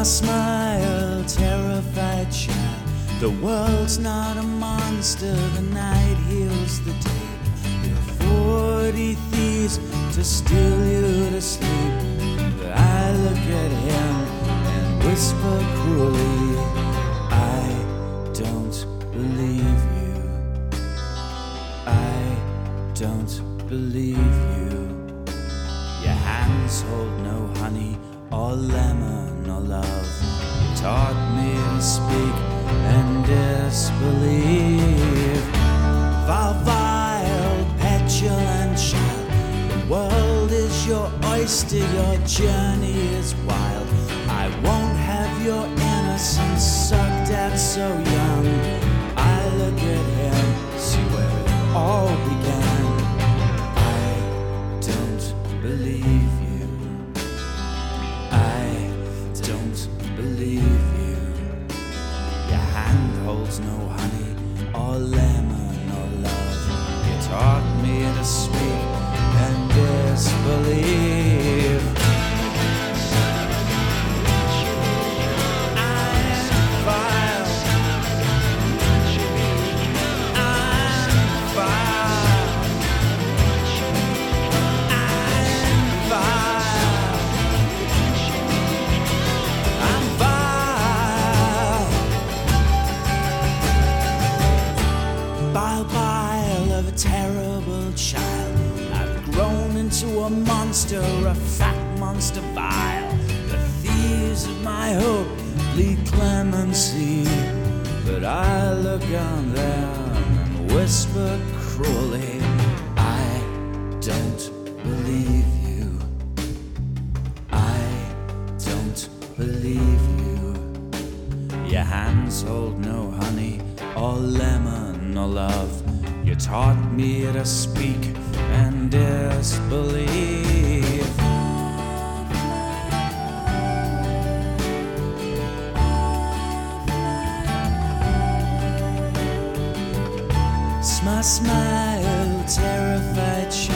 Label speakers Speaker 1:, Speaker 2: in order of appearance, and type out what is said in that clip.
Speaker 1: My smile, terrified child. The world's not a monster, the night heals the day. There are 40 thieves to steal you to sleep. But I look at him and whisper cruelly, I don't believe you. I don't believe you. Your hands hold no honey or lemon or love. You taught me to speak and disbelieve. Vile, petulant child, the world is your oyster, your journey is wild. I won't have your innocence sucked at so young. I look at him, see where it all began. I don't believe you. I don't believe you. Your hand holds no honey or lemon or love. You taught me to speak and disbelieve. Bile of a terrible child. I've grown into a monster, a fat monster vile. The thieves of my hope plead clemency, but I look on them and whisper cruelly, I don't believe you. I don't believe you. Your hands hold no honey or lemon or love. You taught me to speak and disbelieve. My smile, terrified child.